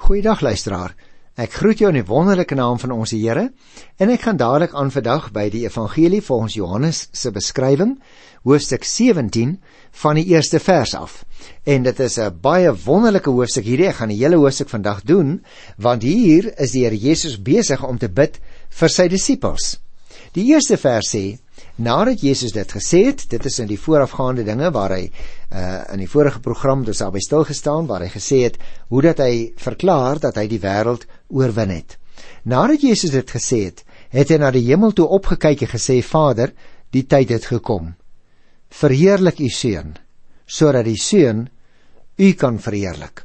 Goeiedag luisteraar, ek groet jou in die wonderlike naam van ons Here en ek gaan dadelik aan vandag by die evangelie volgens Johannes se beskrywing, hoofstuk 17 van die eerste vers af. En dit is 'n baie wonderlike hoofstuk hierdie, ek gaan die hele hoofstuk vandag doen, want hier is die Here Jesus besig om te bid vir sy disippels. Die eerste vers sê, nadat Jesus dit gesê het, dit is in die voorafgaande dinge waar hy in die vorige program dus daarby stilgestaan, waar hy gesê het, hoe dat hy verklaar dat hy die wêreld oorwin het. Nadat Jesus dit gesê het, het hy na die hemel toe opgekyk en gesê, Vader, die tyd het gekom. Verheerlik u Seun, sodat die Seun u kan verheerlik.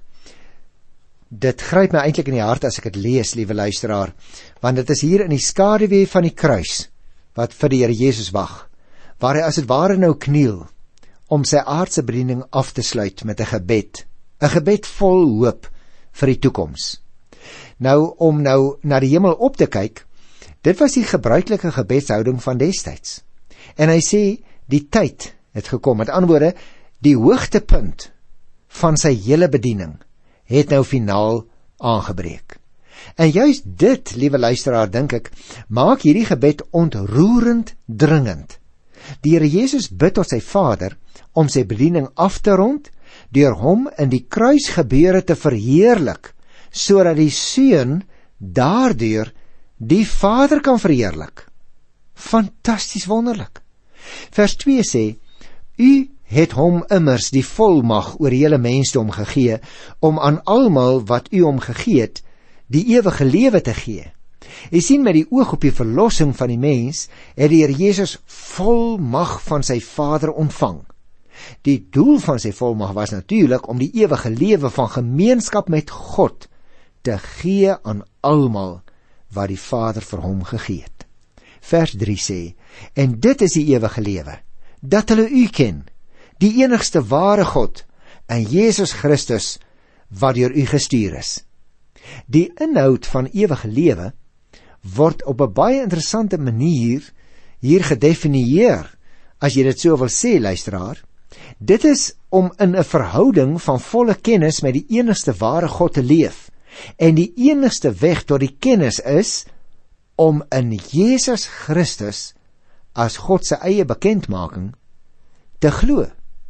Dit gryp my eintlik in die hart as ek dit lees, liewe luisteraar, want dit is hier in die skaduwee van die kruis, wat vir die Here Jesus wag, waar hy as het ware nou kniel, om sy aardse bediening af te sluit met 'n gebed vol hoop vir die toekoms. Nou, om nou na die hemel op te kyk, dit was die gebruikelike gebedshouding van destyds. En hy sê, die tyd het gekom, met ander woorde, die hoogtepunt van sy hele bediening het nou finaal aangebreek. En juist dit, liewe luisteraar, dink ek, maak hierdie gebed ontroerend dringend. Die Here Jesus bid tot sy Vader om sy bediening af te rond, deur hom in die kruisgebeure te verheerlik, sodat die Seun daardeur die Vader kan verheerlik. Fantasties wonderlik. Vers 2 sê, U het hom immers die volmag oor die hele mensdom gegee, om aan almal wat u hom gegee het, die ewige lewe te gee. Jy sien, met die oog op die verlossing van die mens, het die Here Jesus volmag van sy Vader ontvang. Die doel van sy volmag was natuurlik om die ewige lewe van gemeenskap met God te gee aan almal wat die Vader vir hom gegee het. Vers 3 sê, en dit is die ewige lewe, dat hulle u ken, die enigste ware God, en Jesus Christus, wat deur u gestuur is. Die inhoud van ewige lewe word op 'n baie interessante manier hier gedefinieer, as jy dit so wil sê, luisteraar. Dit is om in 'n verhouding van volle kennis met die enigste ware God te leef, en die enigste weg tot die kennis is om in Jesus Christus as God se eie bekendmaking te glo.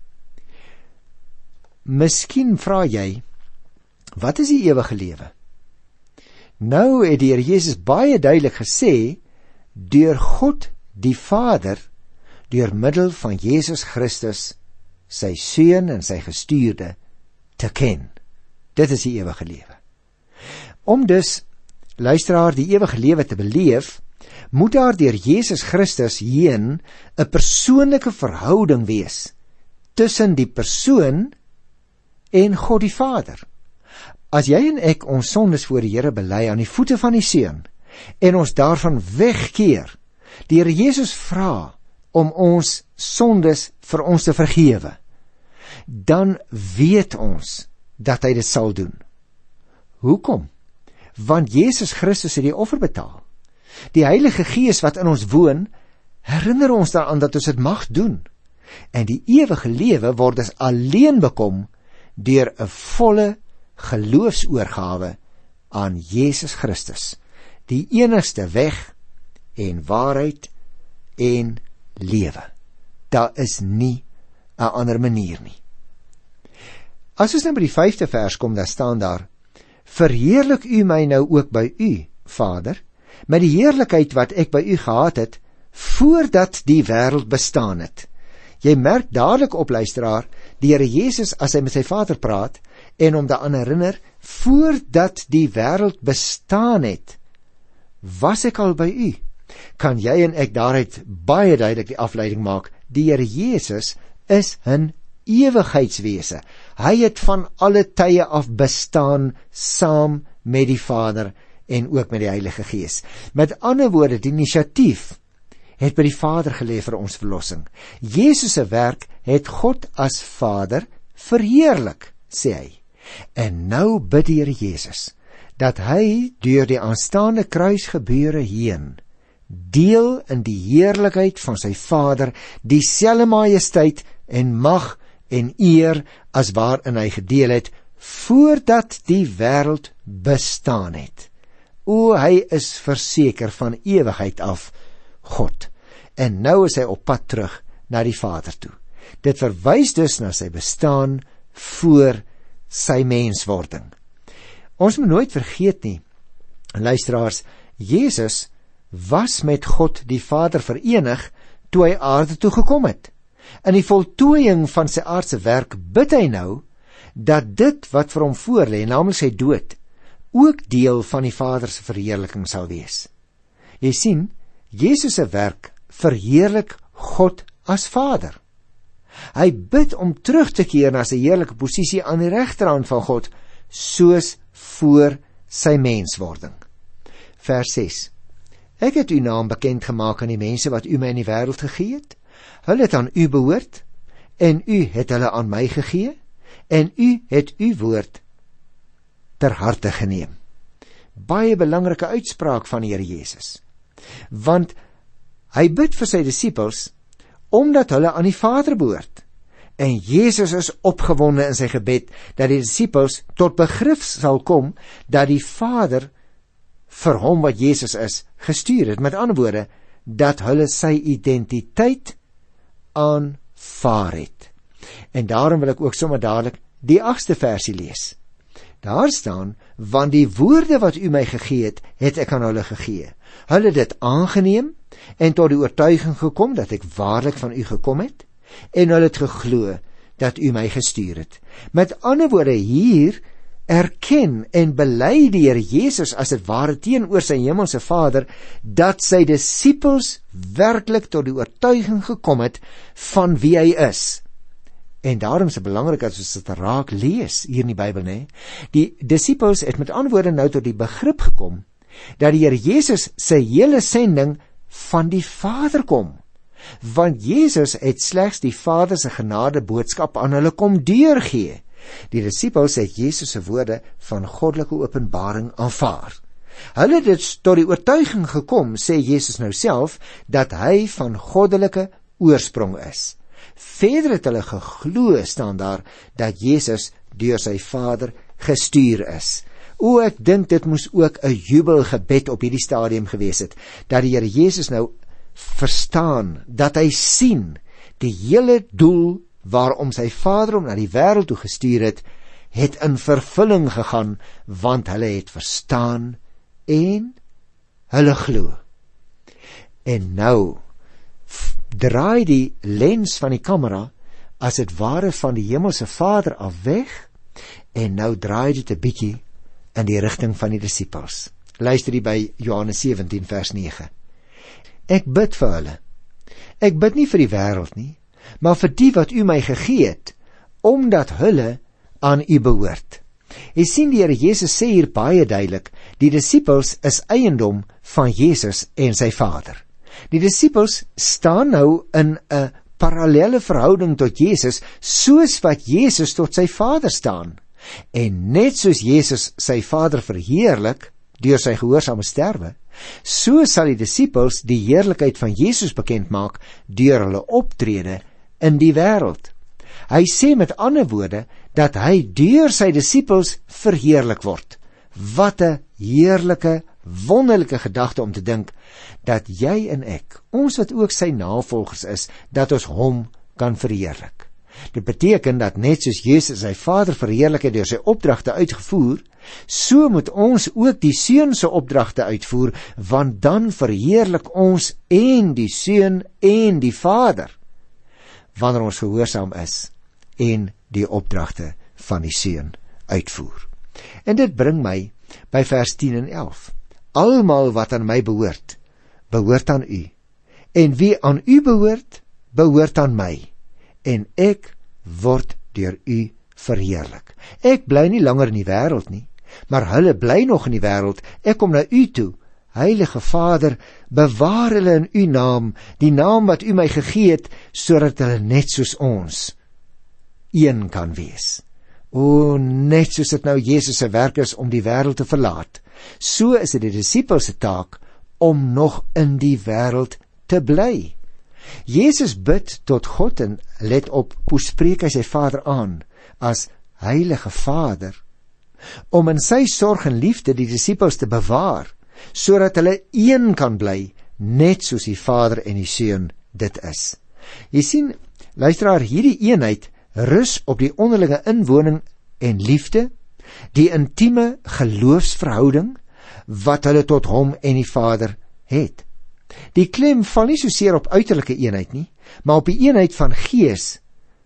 Miskien vra jy, wat is die ewige lewe? Nou het die Here Jesus baie duidelik gesê, deur God die Vader, deur middel van Jesus Christus, sy Seun en sy gestuurde, te ken. Dit is die ewige lewe. Om dus, luisteraar, die ewige lewe te beleef, moet daar deur Jesus Christus heen 'n persoonlike verhouding wees tussen die persoon en God die Vader. As jy en ek ons sondes voor die Here bely aan die voete van die Seun en ons daarvan wegkeer, die Here Jesus vra om ons sondes vir ons te vergewe, dan weet ons dat hy dit sal doen. Hoekom? Want Jesus Christus het die offer betaal. Die Heilige Gees wat in ons woon, herinner ons daaraan dat ons dit mag doen. En die ewige lewe word dus alleen bekom deur 'n volle geloofsoorgawe aan Jesus Christus, die enigste weg en waarheid en lewe. Daar is nie 'n ander manier nie. As ons nou by die 5de vers kom, dan staan daar, verheerlik u my nou ook by u, Vader, met die heerlikheid wat ek by u gehad het, voordat die wêreld bestaan het. Jy merk dadelik op, luisteraar, die Here Jesus, as hy met sy Vader praat, en hom daaraan herinner, voordat die wêreld bestaan het, was ek al by u. Kan jy en ek daaruit baie duidelik die afleiding maak, die Here Jesus is 'n ewigheidswese. Hy het van alle tye af bestaan saam met die Vader en ook met die Heilige Gees. Met ander woorde, die inisiatief het by die Vader gelê vir ons verlossing. Jesus se werk het God as Vader verheerlik, sê hy. En nou bid die Here Jesus dat hy deur die aanstaande kruisgebeure heen deel in die heerlikheid van sy Vader, dieselfde majesteit en mag en eer as waarin hy gedeel het voordat die wêreld bestaan het. O, hy is verseker van ewigheid af God. En nou is hy op pad terug na die Vader toe. Dit verwys dus na sy bestaan voor sy menswording. Ons moet nooit vergeet nie, luisteraars, Jesus was met God die Vader verenig toe hy aarde toe gekom het. In die voltooiing van sy aardse werk bid hy nou dat dit wat vir hom voorlê, naamlik sy dood, ook deel van die Vader se verheerliking sal wees. Jy sien, Jesus se werk verheerlik God as Vader. Hy bid om terug te keer na sy heerlike posisie aan die regterhand van God, soos voor sy menswording. Vers 6. Ek het u naam bekend gemaak aan die mense wat u my in die wêreld gegee het. Hulle het aan u behoort, en u het hulle aan my gegee, en u het u woord ter harte geneem. Baie belangrike uitspraak van die Here Jesus. Want hy bid vir sy disippels, omdat hulle aan die Vader behoort. En Jesus is opgewonde in sy gebed, dat die disippels tot begrip sal kom, dat die Vader vir hom wat Jesus is, gestuur het. Met ander woorde, dat hulle sy identiteit aanvaar het. En daarom wil ek ook sommer dadelik die 8ste versie lees. Daar staan, want die woorde wat u my gegee het, het ek aan hulle gegee. Hulle het dit aangeneem en tot die oortuiging gekom dat ek waarlik van u gekom het, en hulle het geglo dat u my gestuur het. Met ander woorde, hier erken en bely die Here Jesus as dit ware teenoor sy hemelse Vader, dat sy disippels werklik tot die oortuiging gekom het van wie hy is. En daarom is dit belangrik dat ons dit raak lees hier in die Bybel, né? Die disippels het met ander woorde nou tot die begrip gekom dat die Here Jesus sy hele sending van die Vader kom. Want Jesus het slegs die Vader se genade boodskap aan hulle kom deurgee. Die disippels het Jesus se woorde van goddelike openbaring aanvaar. Hulle het dit tot die oortuiging gekom, sê Jesus nou self, dat hy van goddelike oorsprong is. Verder het hulle geglo, staan daar, dat Jesus deur sy Vader gestuur is. O, ek dink dit moes ook 'n jubelgebed op hierdie stadium gewees het, dat die Here Jesus nou verstaan, dat hy sien, die hele doel waarom sy Vader hom na die wêreld toe gestuur het in vervulling gegaan, want hulle het verstaan en hulle glo. En nou draai die lens van die kamera as dit ware van die hemelse Vader af weg, en nou draai dit 'n bietjie in die rigting van die disippels. Luister hier by Johannes 17 vers 9. Ek bid vir hulle. Ek bid nie vir die wêreld nie, maar vir die wat u my gegee het, omdat hulle aan u behoort. Jy sien, die Here Jesus sê hier baie duidelik, die disippels is eiendom van Jesus en sy Vader. Die disippels staan nou in 'n parallelle verhouding tot Jesus, soos wat Jesus tot sy Vader staan. En net soos Jesus sy Vader verheerlik deur sy gehoorsame sterwe, so sal die disippels die heerlikheid van Jesus bekend maak deur hulle optrede in die wêreld. Hy sê met ander woorde dat hy deur sy disippels verheerlik word. Wat 'n heerlike, wonderlike gedagte om te dink dat jy en ek, ons wat ook sy navolgers is, dat ons hom kan verheerlik. Dit beteken dat net soos Jesus sy Vader verheerlik het deur sy opdragte uitgevoer, so moet ons ook die Seun se opdragte uitvoer, want dan verheerlik ons en die Seun en die Vader, wanneer ons gehoorsaam is en die opdragte van die Seun uitvoer. En dit bring my by vers 10 en 11. Almal wat aan my behoort, behoort aan u. En wie aan u behoort, behoort aan my. En ek word deur u verheerlik. Ek bly nie langer in die wêreld nie, maar hulle bly nog in die wêreld. Ek kom na u toe. Heilige Vader, bewaar hulle in u naam, die naam wat u my gegee het, sodat hulle net soos ons een kan wees. O, net soos dit nou Jesus se werk is om die wêreld te verlaat, so is dit die disippels se taak om nog in die wêreld te bly. Jesus bid tot God en let op, hoe spreek hy sy Vader aan, as heilige Vader, om in sy sorg en liefde die disippels te bewaar, sodat hulle een kan bly, net soos die Vader en die Seun dit is. Jy sien, luisteraar, hierdie eenheid rus op die onderlinge inwoning en liefde, die intieme geloofsverhouding wat hulle tot hom en die Vader het. Die klem val nie so seer op uiterlike eenheid nie, maar op die eenheid van gees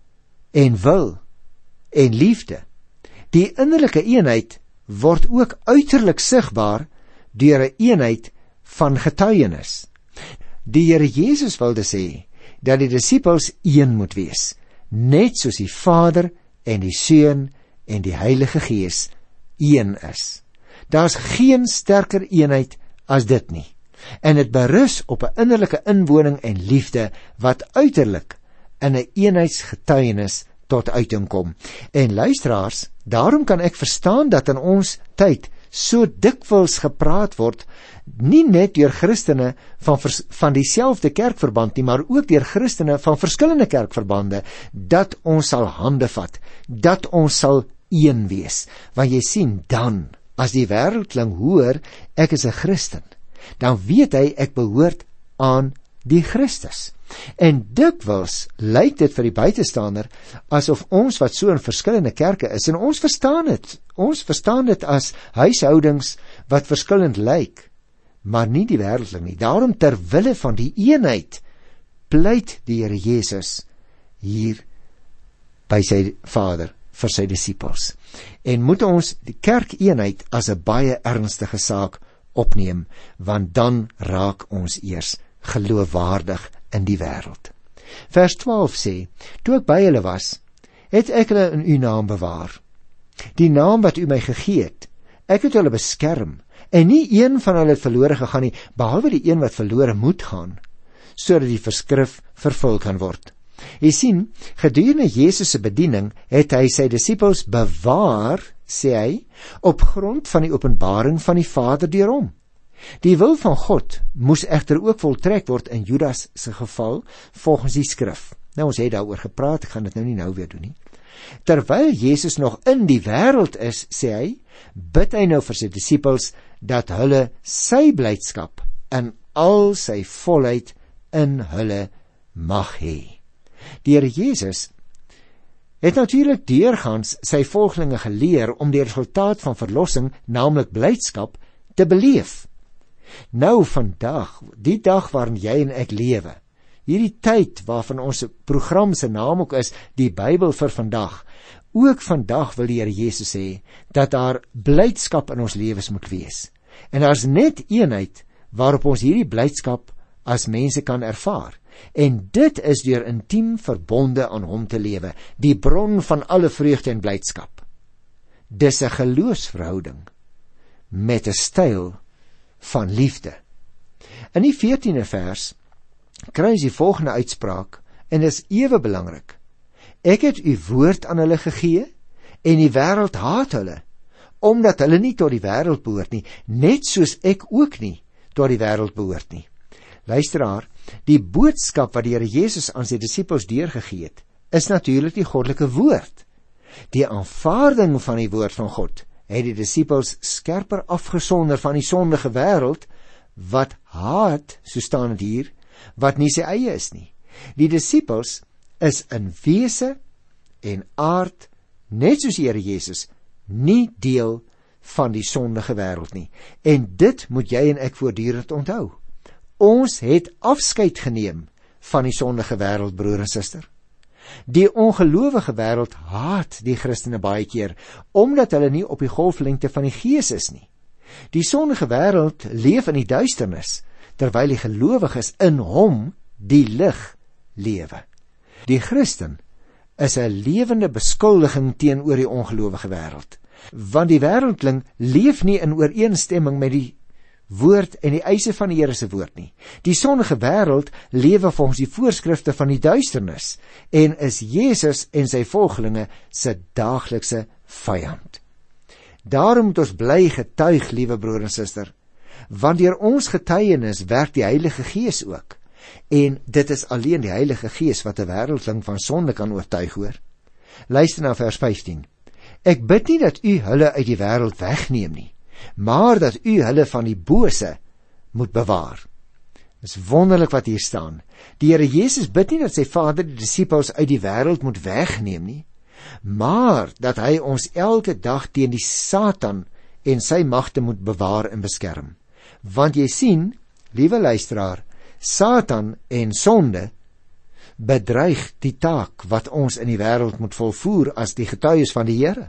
en wil en liefde. Die innerlike eenheid word ook uiterlik sigbaar deur 'n eenheid van getuienis. Die Here Jesus wilde sê dat die disippels een moet wees, net soos die Vader en die Seun en die Heilige Gees een is. Daar's geen sterker eenheid as dit nie. En dit berus op 'n innerlike inwoning en liefde wat uiterlik in 'n eenheidsgetuienis tot uiting kom. En luisteraars, daarom kan ek verstaan dat in ons tyd so dikwels gepraat word, nie net deur Christene van dieselfde kerkverband nie, maar ook deur Christene van verskillende kerkverbande, dat ons sal hande vat, dat ons sal een wees. Want jy sien, dan, as die wêreldling hoor, ek is 'n Christen, dan weet hy, ek behoort aan die Christus. En dikwels lyk dit vir die buitestander asof ons wat so in verskillende kerke is, en ons verstaan dit as huishoudings wat verskillend lyk, maar nie die wêreldling nie. Daarom ter wille van die eenheid pleit die Here Jesus hier by sy Vader vir sy disippels. En moet ons die kerkeenheid as 'n baie ernstige saak opneem, want dan raak ons eers geloofwaardig in die wêreld. Vers 12 sê, toe ek by hulle was, het ek hulle in u naam bewaar. Die naam wat u my gegee het, ek het hulle beskerm, en nie een van hulle het verlore gegaan nie, behalwe die een wat verlore moet gaan, sodat die verskrif vervul kan word. Jy sien, gedurende Jesus se bediening het hy sy disippels bewaar, sê hy, op grond van die openbaring van die Vader deur hom. Die wil van God moes egter ook voltrek word in Judas se geval, volgens die skrif. Nou, ons het daaroor gepraat, ek gaan dit nou weer doen nie. Terwyl Jesus nog in die wêreld is, sê hy, bid hy nou vir sy disippels, dat hulle sy blydskap in al sy volheid in hulle mag hê. Die Here Jesus het natuurlik deurgaans sy volgelinge geleer om die resultaat van verlossing, naamlik blydskap, te beleef. Nou vandag, die dag waarin jy en ek lewe, hierdie tyd waarvan ons program se naam ook is, die Bybel vir vandag, ook vandag wil die Here Jesus sê, dat daar blydskap in ons lewens moet wees. En daar's net eenheid waarop ons hierdie blydskap as mense kan ervaar. En dit is deur intiem verbonde aan hom te lewe, die bron van alle vreugde en blydskap. Dis 'n geloofsverhouding met 'n styl van liefde. In die 14de vers kry ons die volgende uitspraak, en dit is ewe belangrik. Ek het u woord aan hulle gegee, en die wêreld haat hulle, omdat hulle nie tot die wêreld behoort nie, net soos ek ook nie tot die wêreld behoort nie. Luisteraar, die boodskap wat die Here Jesus aan sy disippels deurgegee het, is natuurlik die goddelike woord. Die aanvaarding van die woord van God het die disippels skerper afgesonder van die sondige wêreld, wat haat, so staan dit hier, wat nie sy eie is nie. Die disippels is in wese en aard, net soos die Here Jesus, nie deel van die sondige wêreld nie. En dit moet jy en ek voortdurend onthou. Ons het afskeid geneem van die sondige wêreld, broer en suster. Die ongelowige wêreld haat die Christene baie keer, omdat hulle nie op die golflengte van die Gees is nie. Die sondige wêreld leef in die duisternis, terwyl die gelowiges in hom die lig lewe. Die Christen is 'n lewende beskuldiging teenoor die ongelowige wêreld, want die wêreldling leef nie in ooreenstemming met die woord en die eise van die Here se woord nie. Die sondige wêreld lewe volgens die voorskrifte van die duisternis en is Jesus en sy volgelinge se daaglikse vyand. Daarom moet ons bly getuig, liewe broer en suster, want deur ons getuienis werk die Heilige Gees ook. En dit is alleen die Heilige Gees wat 'n wêreldling van sonde kan oortuig, hoor. Luister na vers 15. Ek bid nie dat u hulle uit die wêreld wegneem nie, maar dat u hulle van die bose moet bewaar. Dit is wonderlik wat hier staan. Die Here Jesus bid nie dat sy Vader die disippels uit die wêreld moet wegneem nie, maar dat hy ons elke dag teen die Satan en sy magte moet bewaar en beskerm. Want jy sien, liewe luisteraar, Satan en sonde bedreig die taak wat ons in die wêreld moet volvoer as die getuies van die Here.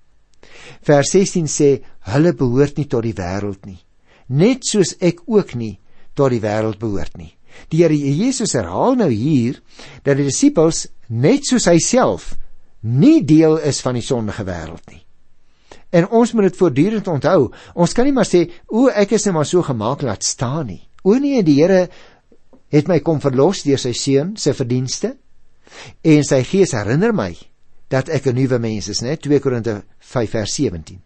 Vers 16 sê, hulle behoort nie tot die wêreld nie, net soos ek ook nie tot die wêreld behoort nie. Die Here Jesus herhaal nou hier, dat die disippels, net soos hy self, nie deel is van die sondige wêreld nie. En ons moet dit voortdurend onthou. Ons kan nie maar sê, ek is nou maar so gemaak laat staan nie. Nee, die Here het my kom verlos deur sy seun, sy verdienste, en sy gees herinner my dat ek 'n nuwe mens is, 2 Korinte 5 vers 17.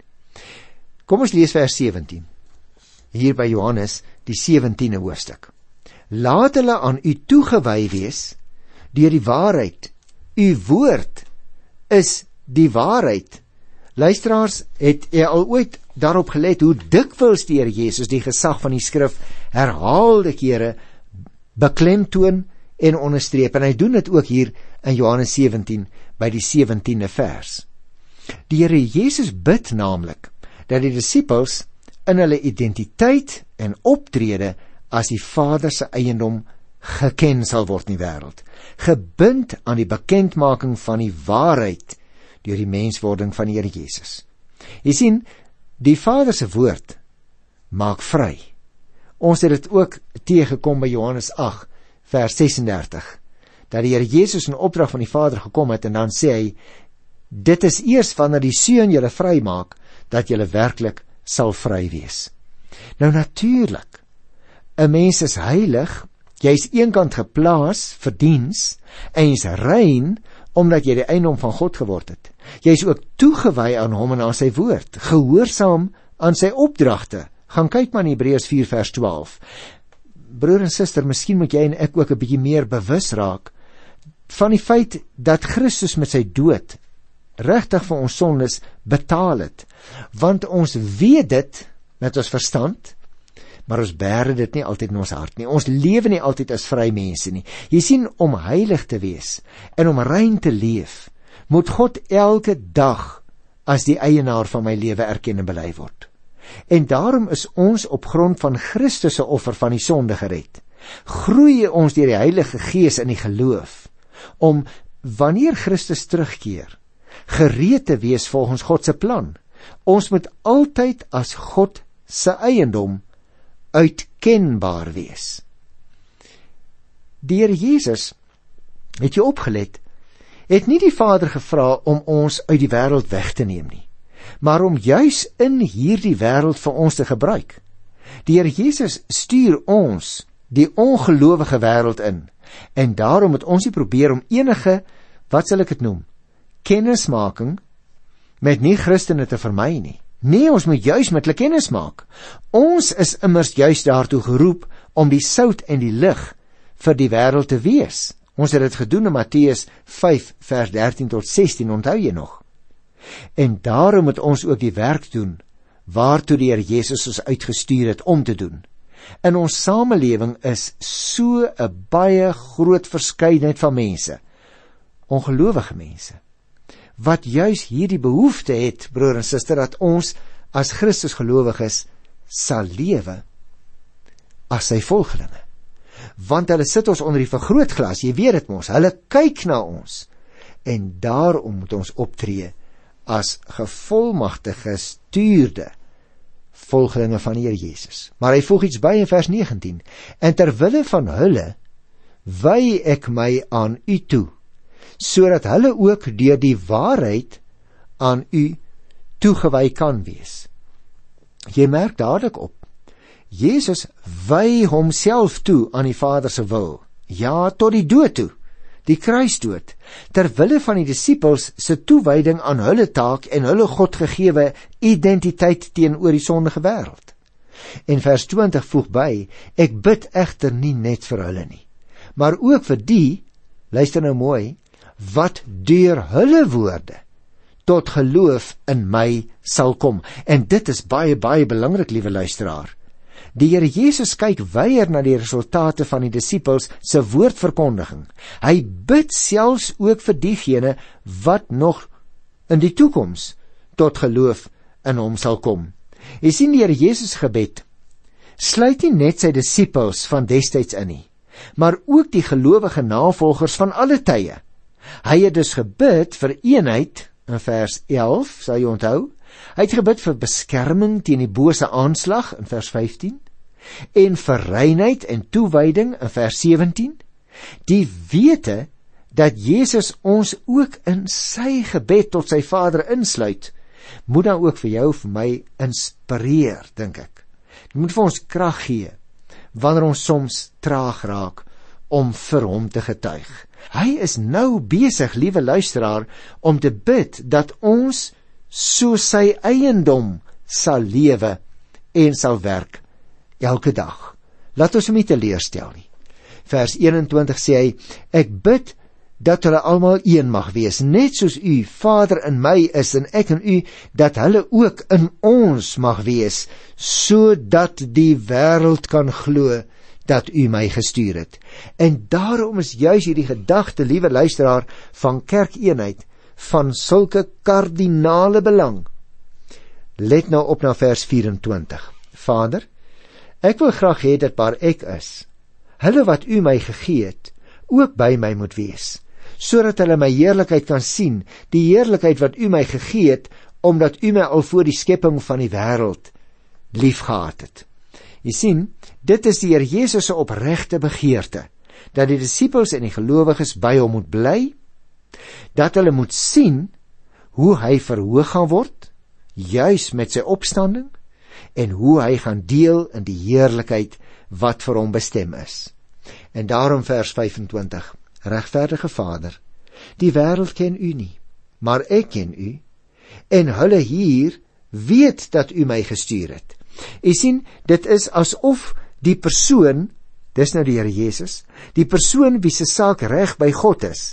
Kom ons lees vers 17, hier by Johannes, die 17e hoofstuk. Laat hulle aan u toegewy wees deur die waarheid. U woord is die waarheid. Luisteraars, het jy al ooit daarop gelet hoe dikwels die Here Jesus die gesag van die skrif herhaalde kere beklemtoon en onderstreep, en hy doen dit ook hier in Johannes 17 by die 17e vers. Die Here Jesus bid naamlik dat die disippels in hulle identiteit en optrede as die Vader se eiendom geken sal word in die wêreld, gebind aan die bekendmaking van die waarheid deur die menswording van die Here Jesus. Jy sien, die Vader se woord maak vry. Ons het dit ook teëgekom by Johannes 8 vers 36, dat die Here Jesus in opdrag van die Vader gekom het, en dan sê hy, dit is eers wanneer die Seun julle vry maak, dat julle werklik sal vry wees. Nou natuurlik, 'n mens is heilig, jy is eenkant geplaas vir diens, en jy is rein, omdat jy die eiendom van God geword het. Jy is ook toegewy aan hom en aan sy woord, gehoorsaam aan sy opdragte. Gaan kyk maar in Hebreërs 4 vers 12. Broer en suster, miskien moet jy en ek ook 'n bietjie meer bewus raak van die feit dat Christus met sy dood regtig vir ons sondes betaal het. Want ons weet dit met ons verstand, maar ons bære dit nie altyd in ons hart nie. Ons lewe nie altyd as vry mense nie. Jy sien, om heilig te wees en om rein te leef, moet God elke dag as die eienaar van my lewe erken en bely word. En daarom is ons op grond van Christus se offer van die sonde gered. Groei ons deur die Heilige Gees in die geloof, om wanneer Christus terugkeer, gereed te wees volgens God se plan. Ons moet altyd as God se eiendom uitkenbaar wees. Die Here Jesus, het jy opgelet, het nie die Vader gevra om ons uit die wêreld weg te neem nie, maar om juis in hierdie wêreld vir ons te gebruik. Die Here Jesus stuur ons, die ongelowige wêreld in, en daarom moet ons nie probeer om enige, wat sal ek dit noem, kennismaking met nie-Christene te vermy nie. Nee, ons moet juis met hulle kennis maak. Ons is immers juis daartoe geroep om die sout en die lig vir die wêreld te wees. Ons het dit gedoen in Matteus 5 vers 13 tot 16, onthou jy nog? En daarom moet ons ook die werk doen waartoe die Here Jesus ons uitgestuur het om te doen. In ons samelewing is so 'n baie groot verskeidenheid van mense, ongelowige mense, wat juis hierdie behoefte het, broer en suster, dat ons as Christus gelowiges sal lewe as sy volgelinge. Want hulle sit ons onder die vergrootglas, jy weet dit mos, hulle kyk na ons, en daarom moet ons optree as gevolmagtige, gestuurde volgelinge van die Here Jesus. Maar hy voeg iets by in vers 19, en terwille van hulle wy ek my aan u toe, sodat hulle ook deur die waarheid aan u toegewy kan wees. Jy merk dadelik op, Jesus wy homself toe aan die Vader se wil, ja, tot die dood toe, die kruisdood, terwille van die disippels se toewyding aan hulle taak en hulle God gegewe identiteit teenoor die sondige wêreld. En vers 20 voeg by, ek bid egter nie net vir hulle nie, maar ook vir die, luister nou mooi, wat deur hulle woorde tot geloof in my sal kom. En dit is baie, baie belangrik, liewe luisteraar. Die Here Jesus kyk weier na die resultate van die disippels se woordverkondiging. Hy bid selfs ook vir diegene wat nog in die toekoms tot geloof in hom sal kom. Jy sien, die Here Jesus gebed sluit nie net sy disippels van destyds in nie, maar ook die gelowige navolgers van alle tye. Hy het dus gebid vir eenheid in vers 11, sal jy onthou. Hy het gebid vir beskerming teen die bose aanslag in vers 15 en vir reinheid en toewyding in vers 17. Die wete dat Jesus ons ook in sy gebed tot sy Vader insluit, moet dan ook vir jou en vir my inspireer, dink ek. Dit moet vir ons krag gee wanneer ons soms traag raak om vir hom te getuig. Hy is nou besig, liewe luisteraar, om te bid dat ons so sy eiendom sal lewe en sal werk elke dag. Laat ons hom nie teleurstel nie. Vers 21 sê hy, ek bid dat hulle almal een mag wees, net soos u, Vader, in my is en ek in u, dat hulle ook in ons mag wees, sodat die wêreld kan glo dat u my gestuur het. En daarom is juis hierdie gedagte, liewe luisteraar, van kerkeenheid van sulke kardinale belang. Let nou op na vers 24. Vader, ek wil graag hê dat waar ek is, hulle wat u my gegee het, ook by my moet wees, sodat hulle my heerlikheid kan sien, die heerlikheid wat u my gegee het, omdat u my al voor die skepping van die wêreld liefgehad het. Jy sien, dit is die Here Jesus se opregte begeerte, dat die disippels en die gelowiges by hom moet bly, dat hulle moet sien hoe hy verhoog gaan word, juis met sy opstanding, en hoe hy gaan deel in die heerlikheid wat vir hom bestem is. En daarom vers 25, regverdige Vader, die wêreld ken u nie, maar ek ken u, en hulle hier weet dat u my gestuur het. U sien, dit is asof die persoon, dis nou die Here Jesus, die persoon wie se saak reg by God is,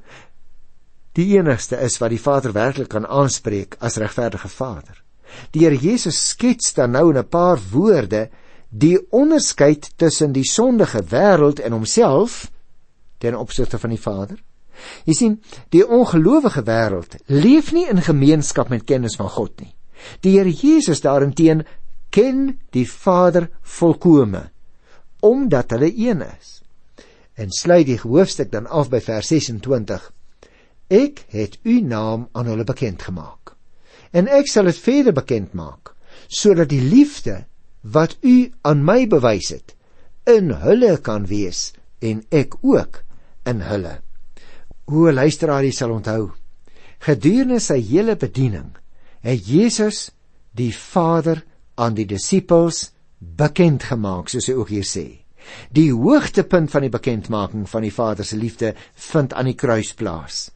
die enigste is wat die Vader werklik kan aanspreek as regverdige Vader. Die Here Jesus skets dan nou in 'n paar woorde die onderskeid tussen die sondige wêreld en homself ten opsigte van die Vader. Jy sien, die ongelowige wêreld leef nie in gemeenskap met kennis van God nie. Die Here Jesus daarenteen ken die Vader volkome, omdat hulle een is. En sluit die hoofstuk dan af by vers 26. Ek het u naam aan hulle bekend gemaak, en ek sal het verder bekend maak, sodat die liefde wat u aan my bewys het, in hulle kan wees, en ek ook in hulle. Hoe luisteraar jy sal onthou, gedurende sy hele bediening, het Jesus die Vader aan die disippels bekend gemaak, soos hy ook hier sê. Die hoogtepunt van die bekendmaking van die Vader se liefde vind aan die kruis plaas.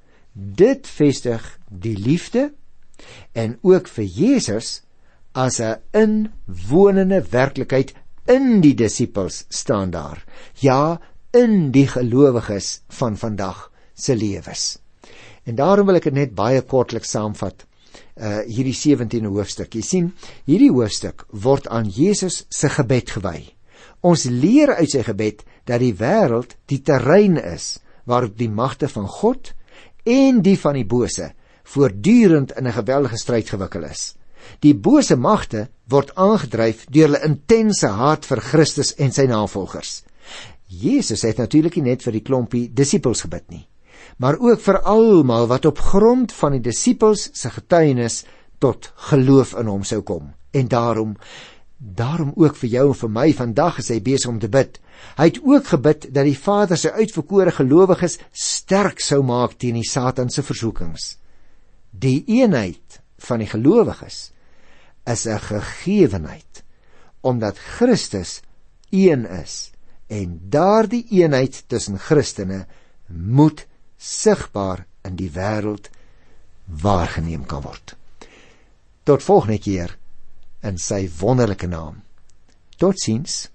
Dit vestig die liefde en ook vir Jesus as 'n inwonende werklikheid in die disippels staan daar. Ja, in die gelowiges van vandag se lewens. En daarom wil ek dit net baie kortlik saamvat. Hierdie 17e hoofstuk. Jy sien, hierdie hoofstuk word aan Jesus se gebed gewy. Ons leer uit sy gebed dat die wêreld die terrein is waarop die magte van God en die van die bose voortdurend in 'n geweldige stryd gewikkeld is. Die bose magte word aangedryf deur hulle intense haat vir Christus en sy navolgers. Jesus het natuurlik nie net vir die klompie disippels gebid nie, maar ook vir almal wat op grond van die disippels se getuienis tot geloof in hom sou kom. En daarom ook vir jou en vir my vandag is hy besig om te bid. Hy het ook gebid dat die Vader sy uitverkore gelowiges sterk sou maak teen die Satan se versoekings. Die eenheid van die gelowiges is 'n gegewenheid, omdat Christus een is, en daardie eenheid tussen Christene moet sigbaar in die wêreld waargeneem kan word. Tot volgende keer in sy wonderlike naam. Totsiens.